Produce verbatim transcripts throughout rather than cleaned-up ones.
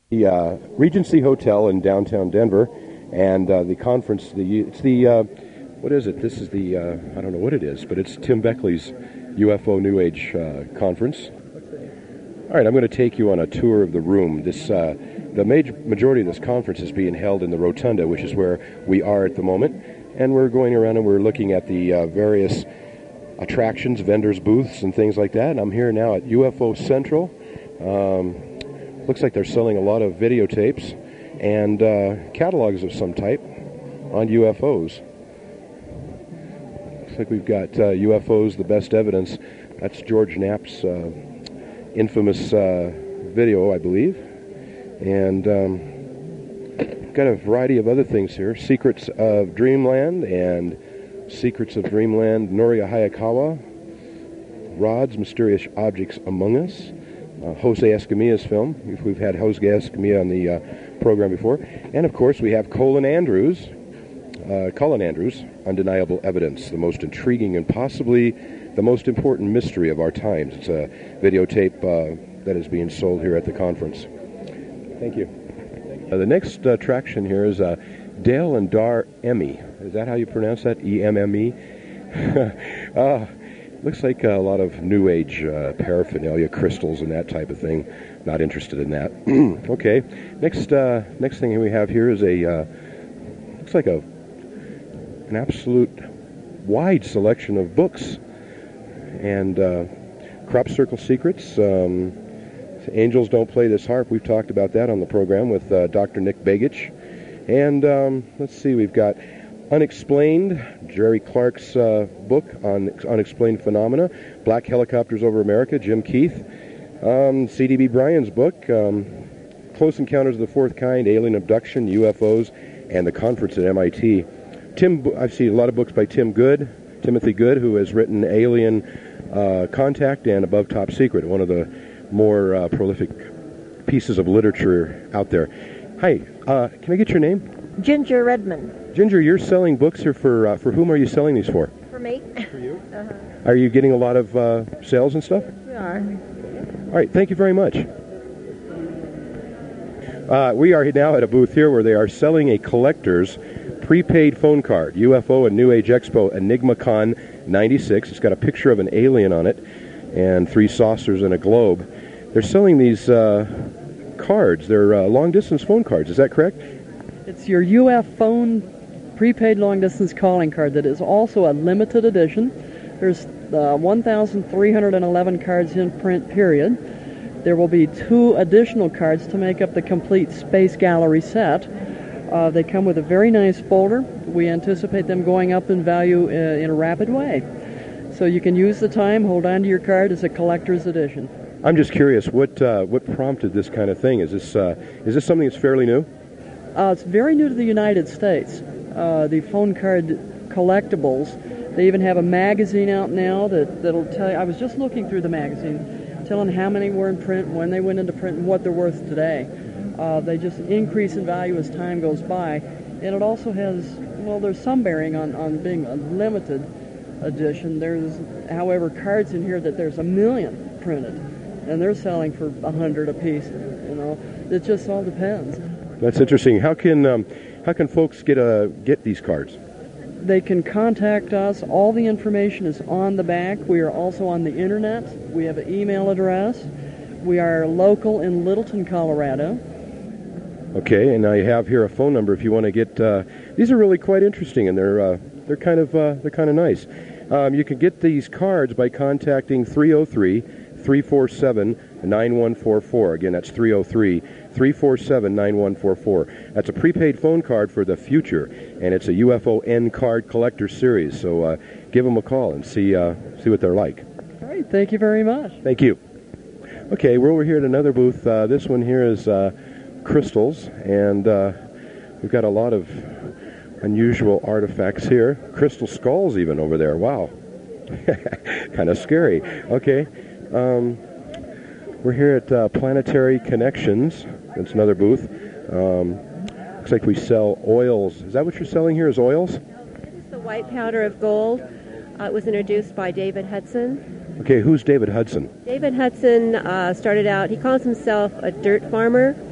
The uh, Regency Hotel in downtown Denver, and uh, the conference, the it's the, uh, what is it? This is the, uh, I don't know what it is, but it's Tim Beckley's U F O New Age uh, conference. All right, I'm going to take you on a tour of the room. This, uh, the major, majority of this conference is being held in the Rotunda, which is where we are at the moment, and we're going around and we're looking at the uh, various attractions, vendors' booths, and things like that. And I'm here now at U F O Central. Um, looks like they're selling a lot of videotapes and uh, catalogs of some type on U F Os. Looks like we've got uh, U F Os, The Best Evidence. That's George Knapp's uh, infamous uh, video, I believe. And um, got a variety of other things here. Secrets of Dreamland and Secrets of Dreamland, Noria Hayakawa, Rods, Mysterious Objects Among Us, uh, Jose Escamilla's film. We've had Jose Escamilla on the uh, program before. And, of course, we have Colin Andrews, uh, Colin Andrews, Undeniable Evidence, the most intriguing and possibly the most important mystery of our times. It's a videotape uh, that is being sold here at the conference. Thank you. Uh, the next uh, attraction here is uh, Dale and Dar Emmy. Is that how you pronounce that? E M M E? uh, looks like a lot of New Age uh, paraphernalia, crystals, and that type of thing. Not interested in that. Okay. Next, uh, next thing we have here is a uh, looks like a an absolute wide selection of books and uh, Crop Circle Secrets. Um, Angels Don't Play This Harp. We've talked about that on the program with uh, Doctor Nick Begich. And um, let's see, we've got Unexplained, Jerry Clark's uh, book on unexplained phenomena, Black Helicopters Over America, Jim Keith, um, C D B Bryan's book, um, Close Encounters of the Fourth Kind, Alien Abduction, U F Os, and the conference at M I T. Tim, I've seen a lot of books by Tim Good, Timothy Good, who has written Alien uh, Contact and Above Top Secret, one of the more uh, prolific pieces of literature out there. Hi, uh, can I get your name? Ginger Redmond. Ginger, you're selling books here for uh, for whom are you selling these for? For me. For you? Uh-huh. Are you getting a lot of uh, sales and stuff? We are. All right, thank you very much. Uh, we are now at a booth here where they are selling a collector's prepaid phone card, U F O and New Age Expo EnigmaCon ninety-six. It's got a picture of an alien on it and three saucers and a globe. They're selling these uh, cards. They're uh, long-distance phone cards. Is that correct? It's your U F phone prepaid long-distance calling card that is also a limited edition. There's uh, one thousand three hundred eleven cards in print, period. There will be two additional cards to make up the complete Space Gallery set. Uh, they come with a very nice folder. We anticipate them going up in value uh, in a rapid way. So you can use the time, hold on to your card as a collector's edition. I'm just curious, what uh, what prompted this kind of thing? Is this uh, is this something that's fairly new? Uh, it's very new to the United States. Uh, the phone card collectibles. They even have a magazine out now that that'll tell you. I was just looking through the magazine, telling how many were in print, when they went into print, and what they're worth today. Uh, they just increase in value as time goes by, and it also has. Well, there's some bearing on on being a limited edition. There's, however, cards in here that there's a million printed, and they're selling for a hundred a piece. You know, it just all depends. That's interesting. How can um, how can folks get uh, get these cards? They can contact us. All the information is on the back. We are also on the internet. We have an email address. We are local in Littleton, Colorado. Okay, and I have here a phone number if you want to get. Uh, these are really quite interesting, and they're uh, they're kind of uh, they're kind of nice. Um, you can get these cards by contacting three oh three, three four seven, nine one four four. Again, that's three oh three, three four seven, nine one four four. That's a prepaid phone card for the future, and it's a U F O N card collector series. So uh, give them a call and see uh, see what they're like. All right, thank you very much. Thank you. Okay, we're over here at another booth. Uh, this one here is uh, crystals, and uh, we've got a lot of unusual artifacts here. Crystal skulls even over there. Wow. Kind of scary. Okay. Um, we're here at uh, Planetary Connections. That's another booth. Um, looks like we sell oils. Is that what you're selling here, is oils? This is the white powder of gold. Uh, it was introduced by David Hudson. Okay, who's David Hudson? David Hudson uh, started out, he calls himself a dirt farmer,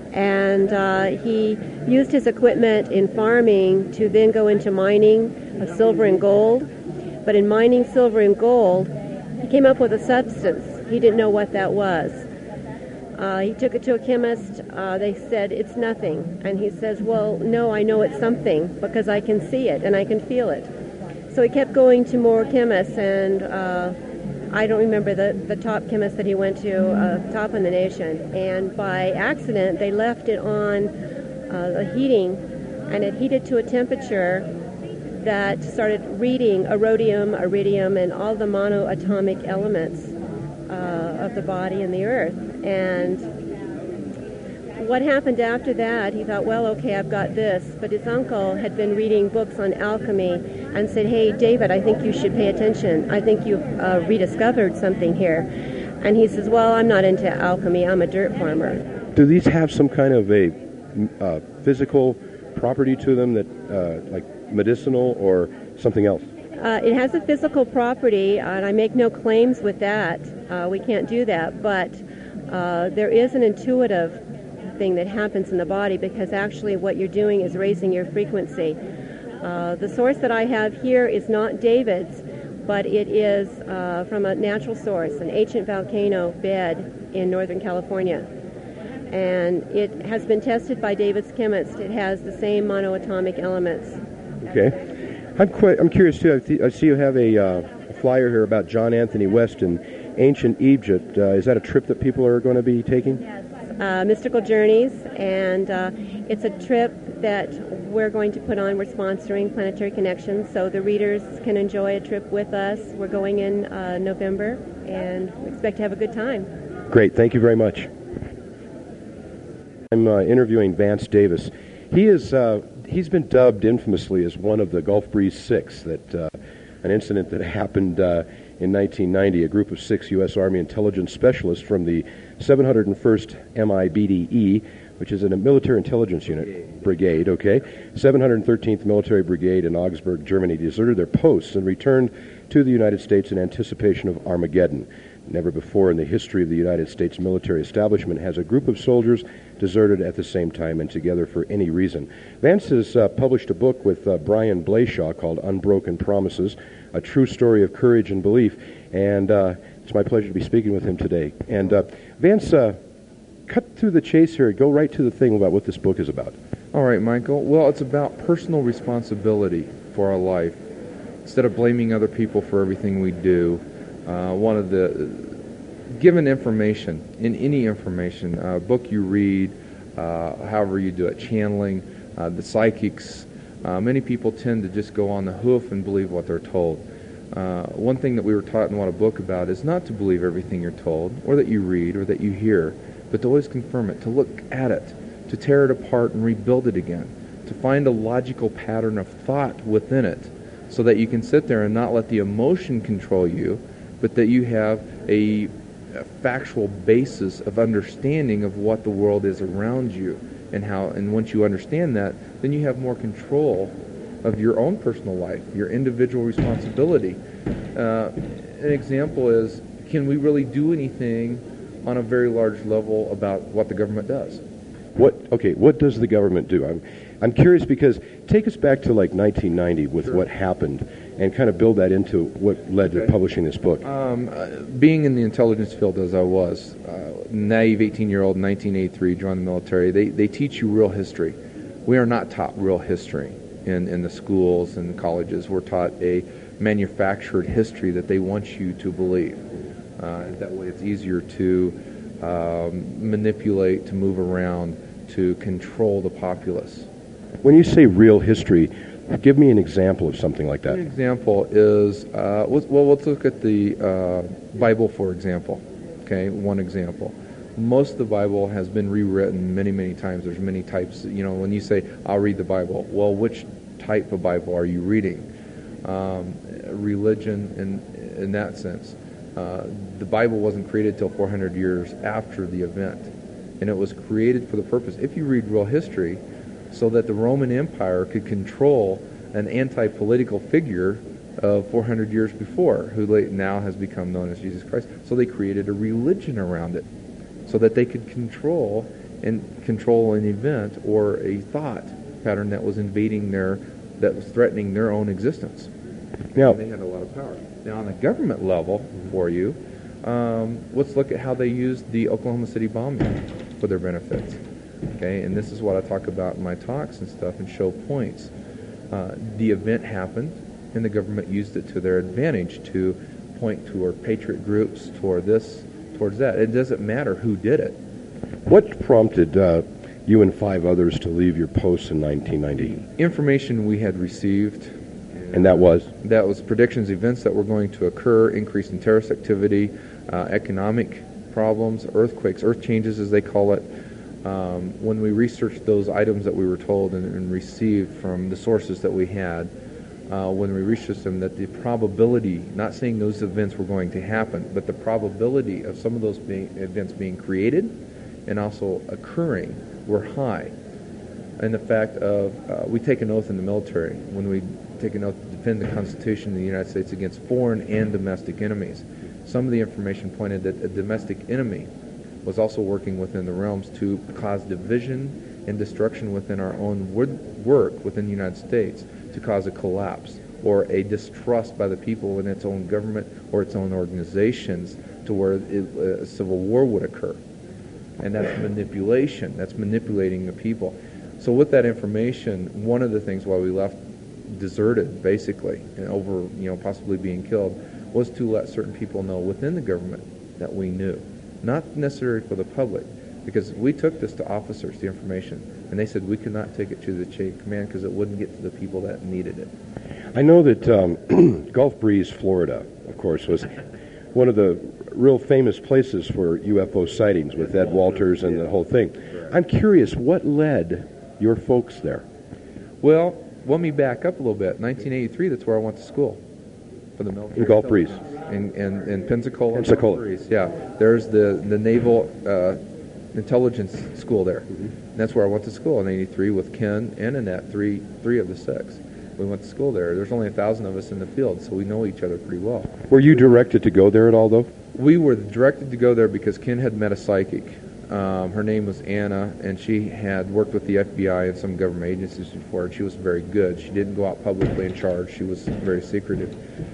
And uh, he used his equipment in farming to then go into mining of silver and gold. But in mining silver and gold, he came up with a substance. He didn't know what that was. Uh, he took it to a chemist. Uh, they said, it's nothing. And he says, well, no, I know it's something because I can see it and I can feel it. So he kept going to more chemists, and uh, I don't remember the, the top chemist that he went to, uh, top in the nation. And by accident, they left it on uh, the heating, and it heated to a temperature that started reading rhodium, iridium, and all the monoatomic elements uh, of the body and the earth. And what happened after that, he thought, well, okay, I've got this. But his uncle had been reading books on alchemy and said, hey, David, I think you should pay attention. I think you've uh, rediscovered something here. And he says, well, I'm not into alchemy. I'm a dirt farmer. Do these have some kind of a uh, physical property to them that, uh, like medicinal or something else? Uh, it has a physical property, and I make no claims with that. Uh, we can't do that. But uh, there is an intuitive thing that happens in the body, because actually what you're doing is raising your frequency. Uh, the source that I have here is not David's, but it is uh, from a natural source, an ancient volcano bed in Northern California. And it has been tested by David's chemist. It has the same monoatomic elements. Okay. I'm quite, I'm curious too. I, th- I see you have a, uh, a flyer here about John Anthony West in ancient Egypt. Uh, is that a trip that people are going to be taking? Yes. Uh, Mystical Journeys, and uh, it's a trip that we're going to put on. We're sponsoring Planetary Connections, so the readers can enjoy a trip with us. We're going in uh, November, and we expect to have a good time. Great. Thank you very much. I'm uh, interviewing Vance Davis. He is uh, he's been dubbed infamously as one of the Gulf Breeze Six. That uh, an incident that happened uh, in nineteen ninety. A group of six U S Army intelligence specialists from the seven hundred first M I B D E, which is a military intelligence unit brigade, okay, seven hundred thirteenth Military Brigade in Augsburg, Germany, deserted their posts and returned to the United States in anticipation of Armageddon. Never before in the history of the United States military establishment has a group of soldiers deserted at the same time and together for any reason. Vance has uh, published a book with uh, Brian Blayshaw called Unbroken Promises, a true story of courage and belief, and uh, it's my pleasure to be speaking with him today. And uh, Vance, uh, cut through the chase here. Go right to the thing about what this book is about. All right, Michael. Well, it's about personal responsibility for our life. Instead of blaming other people for everything we do, uh, one of the given information, in any information, uh, book you read, uh, however you do it, channeling, uh, the psychics, uh, many people tend to just go on the hoof and believe what they're told. Uh, one thing that we were taught and want a book about is not to believe everything you're told, or that you read, or that you hear, but to always confirm it, to look at it, to tear it apart and rebuild it again, to find a logical pattern of thought within it, so that you can sit there and not let the emotion control you, but that you have a, a factual basis of understanding of what the world is around you, and how. And once you understand that, then you have more control of your own personal life, your individual responsibility. Uh, an example is, can we really do anything on a very large level about what the government does? What? Okay, what does the government do? I'm, I'm curious, because take us back to like nineteen ninety with Sure. what happened, and kind of build that into what led Okay. to publishing this book. Um, uh, being in the intelligence field as I was, uh, naive eighteen-year-old in nineteen eighty-three, joined the military, they, they teach you real history. We are not taught real history in, in the schools and colleges. We're taught a manufactured history that they want you to believe. Uh, that way it's easier to um, manipulate, to move around, to control the populace. When you say real history, give me an example of something like that. An example is, uh, let's, well, let's look at the uh, Bible, for example. Okay, one example. Most of the Bible has been rewritten many, many times. There's many types. You know, when you say, I'll read the Bible, well, which type of Bible are you reading? Um, religion, in, in that sense. Uh, the Bible wasn't created till four hundred years after the event. And it was created for the purpose, if you read real history, so that the Roman Empire could control an anti-political figure of four hundred years before, who now has become known as Jesus Christ. So they created a religion around it, so that they could control and control an event or a thought pattern that was invading their, that was threatening their own existence. Now, and they had a lot of power. Now, on the government level, for you, um, let's look at how they used the Oklahoma City bombing for their benefits. Okay, and this is what I talk about in my talks and stuff and show points. Uh, the event happened, and the government used it to their advantage to point toward patriot groups, toward this, towards that. It doesn't matter who did it. What prompted uh, you and five others to leave your posts in nineteen ninety? Information we had received. And that was? That was predictions, events that were going to occur, increase in terrorist activity, uh, economic problems, earthquakes, earth changes as they call it. Um, when we researched those items that we were told and, and received from the sources that we had, uh, when we researched them, that the probability, not saying those events were going to happen, but the probability of some of those being, events being created and also occurring were high. And the fact of, uh, we take an oath in the military when we take an oath to defend the Constitution of the United States against foreign and domestic enemies. Some of the information pointed that a domestic enemy was also working within the realms to cause division and destruction within our own work within the United States, to cause a collapse or a distrust by the people in its own government or its own organizations to where it, a civil war would occur. And that's manipulation. That's manipulating the people. So with that information, one of the things why we left deserted, basically, and over, you know, possibly being killed, was to let certain people know within the government that we knew. Not necessarily for the public, because we took this to officers, the information, and they said we could not take it to the chain of command because it wouldn't get to the people that needed it. I know that um, Gulf Breeze, Florida, of course, was one of the real famous places for U F O sightings with Ed Walters and the whole thing. I'm curious, what led your folks there? Well, let me back up a little bit. nineteen eighty-three, that's where I went to school for the military. In Gulf Breeze. In, in, in Pensacola. Pensacola. Gulf Breeze, yeah. There's the, the Naval uh, Intelligence School there. Mm-hmm. And that's where I went to school in eighty-three with Ken and Annette, three three of the six. We went to school there. There's only a thousand of us in the field, so we know each other pretty well. Were you directed to go there at all, though? We were directed to go there because Ken had met a psychic. Um, her name was Anna, and she had worked with the F B I and some government agencies before, and she was very good. She didn't go out publicly in charge. She was very secretive.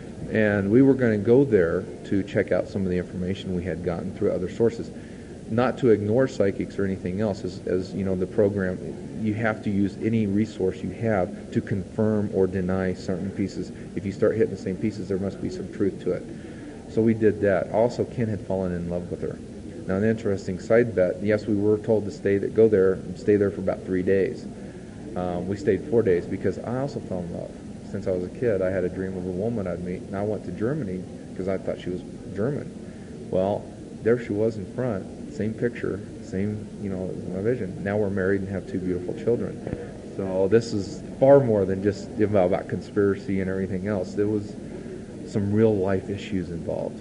And we were going to go there to check out some of the information we had gotten through other sources. Not to ignore psychics or anything else, as, as you know, the program, you have to use any resource you have to confirm or deny certain pieces. If you start hitting the same pieces, there must be some truth to it. So we did that. Also, Ken had fallen in love with her. Now, an interesting side bet, yes, we were told to stay that go there and stay there for about three days. Um, we stayed four days because I also fell in love. Since I was a kid, I had a dream of a woman I'd meet, and I went to Germany because I thought she was German. Well, there she was in front, same picture, same, you know, my vision. Now we're married and have two beautiful children. So this is far more than just about, about conspiracy and everything else. There was some real life issues involved.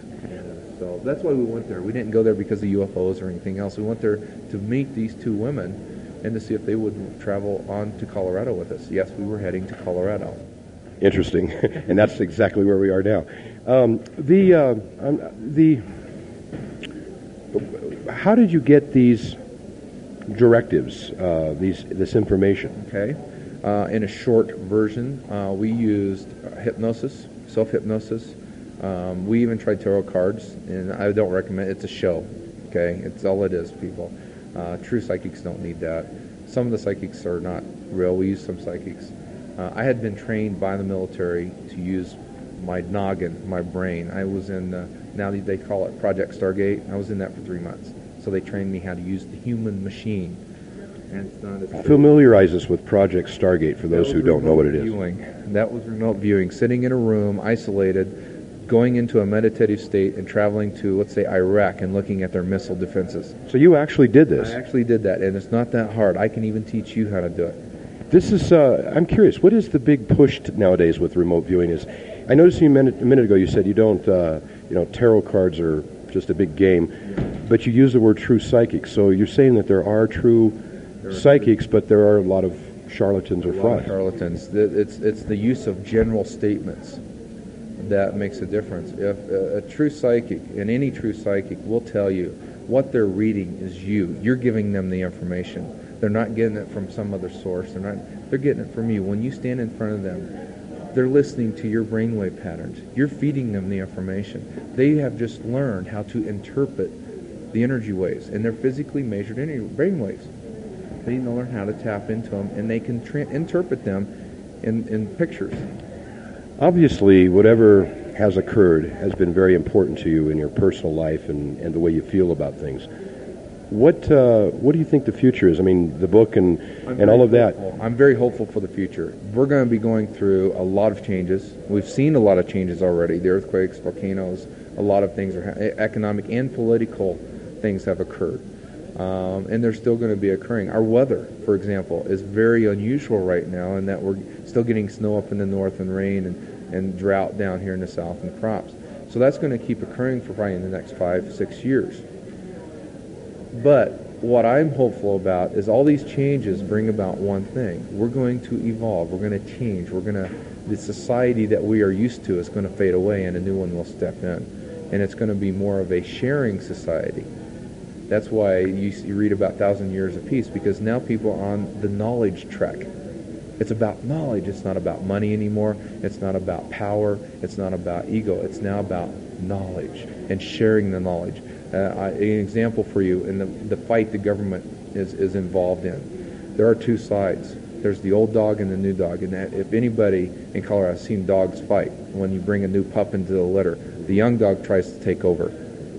So that's why we went there. We didn't go there because of U F Os or anything else. We went there to meet these two women and to see if they would travel on to Colorado with us. Yes, we were heading to Colorado. Interesting, and that's exactly where we are now. Um, the uh, um, the how did you get these directives, uh, these this information? Okay, uh, in a short version, uh, we used hypnosis, self-hypnosis. Um, we even tried tarot cards, and I don't recommend it. It's a show, okay? It's all it is, people. Uh, true psychics don't need that. Some of the psychics are not real. We use some psychics. Uh, I had been trained by the military to use my noggin, my brain. I was in, uh, now they call it Project Stargate. I was in that for three months. So they trained me how to use the human machine. And it's not a Familiarize us with Project Stargate for those who don't know what it is. Viewing. That was remote viewing, sitting in a room, isolated, going into a meditative state and traveling to, let's say, Iraq and looking at their missile defenses. So you actually did this? I actually did that, and it's not that hard. I can even teach you how to do it. This is, uh, I'm curious, what is the big push t- nowadays with remote viewing? Is I noticed you a minute, a minute ago you said you don't, uh, you know, tarot cards are just a big game, but you use the word true psychics. So you're saying that there are true there psychics, are true. But there are a lot of charlatans or frauds. Charlatans. It's, it's the use of general statements that makes a difference. If a, a true psychic, and any true psychic, will tell you What they're reading is you. You're giving them the information. They're not getting it from some other source. They're not. They're getting it from you. When you stand in front of them, they're listening to your brainwave patterns. You're feeding them the information. They have just learned how to interpret the energy waves, and they're physically measured energy brainwaves. They need to learn how to tap into them, and they can tra- interpret them in, in pictures. Obviously, whatever has occurred has been very important to you in your personal life and, and the way you feel about things. What uh, what do you think the future is? I mean, the book and, and all of that. Hopeful. I'm very hopeful for the future. We're going to be going through a lot of changes. We've seen a lot of changes already. The earthquakes, volcanoes, a lot of things are ha- economic and political things have occurred. Um, and they're still going to be occurring. Our weather, for example, is very unusual right now in that we're still getting snow up in the north and rain and, and drought down here in the south and crops. So that's going to keep occurring for probably in the next five, six years. But what I'm hopeful about is all these changes bring about one thing. We're going to evolve. We're going to change. We're going to, the society that we are used to is going to fade away and a new one will step in. And it's going to be more of a sharing society. That's why you, you read about Thousand Years of Peace, because now people are on the knowledge track. It's about knowledge. It's not about money anymore. It's not about power. It's not about ego. It's now about knowledge and sharing the knowledge. Uh, I, an example for you in the, the fight the government is, is involved in. There are two sides. There's the old dog and the new dog. And that, if anybody in Colorado has seen dogs fight, when you bring a new pup into the litter, the young dog tries to take over.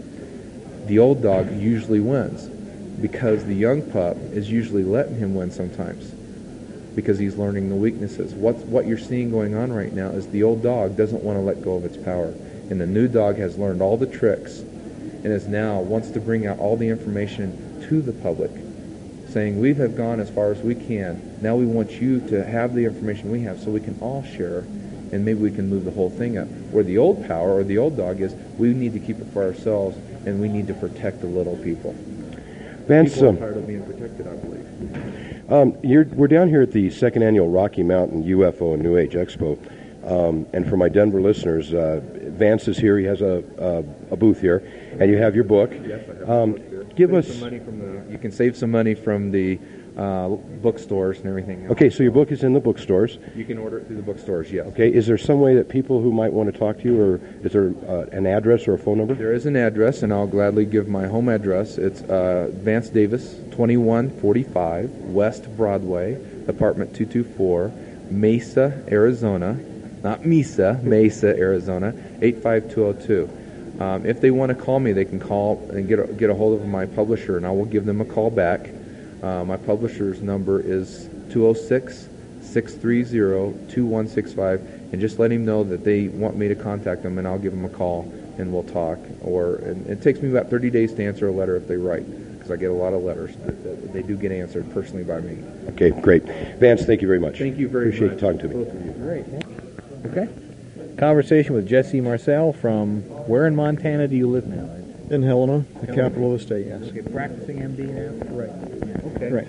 The old dog usually wins because the young pup is usually letting him win sometimes because he's learning the weaknesses. What, what you're seeing going on right now is the old dog doesn't want to let go of its power. And the new dog has learned all the tricks and is now wants to bring out all the information to the public, saying we have gone as far as we can. Now we want you to have the information we have so we can all share, and maybe we can move the whole thing up. Where the old power or the old dog is, we need to keep it for ourselves, and we need to protect the little people. Vance, people are um, tired of being protected, I believe. Um, you're, we're down here at the second annual Rocky Mountain U F O and New Age Expo. Um, and for my Denver listeners, uh, Vance is here. He has a, a, a booth here, and you have your book. Yes, I have um, a book here. Give save us some money from the. You can save some money from the uh, bookstores and everything else. Okay, so your book is in the bookstores. You can order it through the bookstores. Yes. Okay, is there some way that people who might want to talk to you, or is there uh, an address or a phone number? There is an address, and I'll gladly give my home address. It's uh, Vance Davis, twenty-one forty-five West Broadway, apartment two two four, Mesa, Arizona. Not Mesa, Mesa, Arizona, eight five two oh two. Um, if they want to call me, they can call and get a, get a hold of my publisher, and I will give them a call back. Uh, my publisher's number is two oh six, six three zero, two one six five, and just let him know that they want me to contact them, and I'll give them a call, and we'll talk. Or and it takes me about thirty days to answer a letter if they write, because I get a lot of letters that, that they do get answered personally by me. Okay, great. Vance, thank you very much. Thank you very Appreciate much. you talking to me. Both of you. Great. Okay. Conversation with Jesse Marcel from where in Montana do you live now? In Helena, the capital of the state, yes. Okay, practicing M D now? Right. Okay. Right.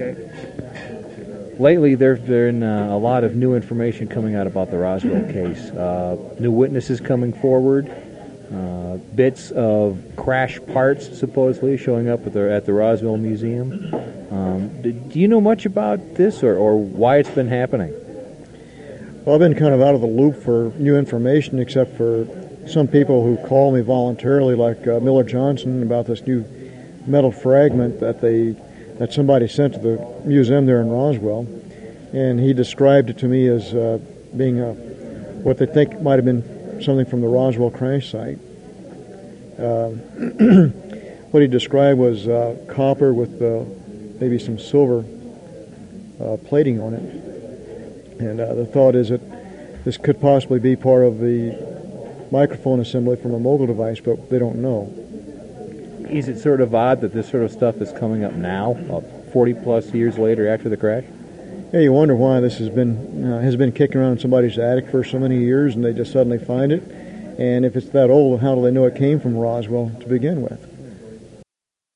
Okay. Lately, there's been uh, a lot of new information coming out about the Roswell case. Uh, new witnesses coming forward, uh, bits of crash parts supposedly showing up at the at the Roswell Museum. Um, do, do you know much about this, or, or why it's been happening? Well, I've been kind of out of the loop for new information, except for some people who call me voluntarily, like uh, Miller Johnson, about this new metal fragment that they that somebody sent to the museum there in Roswell, and he described it to me as uh, being a, what they think might have been something from the Roswell crash site. Uh, what he described was uh, copper with uh, maybe some silver uh, plating on it. And uh, the thought is that this could possibly be part of the microphone assembly from a mobile device, but they don't know. Is it sort of odd that this sort of stuff is coming up now, uh, forty plus years later after the crash? Yeah, you wonder why this has been uh, has been kicking around in somebody's attic for so many years, and they just suddenly find it. And if it's that old, how do they know it came from Roswell to begin with?